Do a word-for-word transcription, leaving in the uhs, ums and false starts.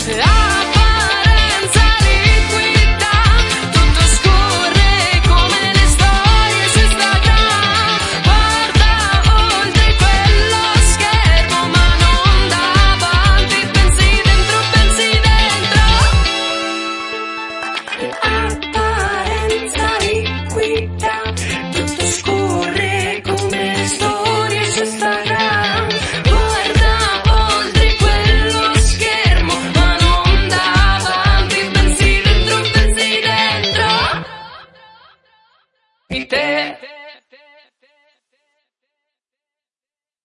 Apparenza liquida, tutto scorre come le storie su Instagram. Guarda oltre quello schermo ma non davanti, pensi dentro, pensi dentro. Apparenza liquida, tutto scorre come le storie su Instagram. Guarda oltre quello schermo ma non davanti, pensi dentro, pensi dentro. E te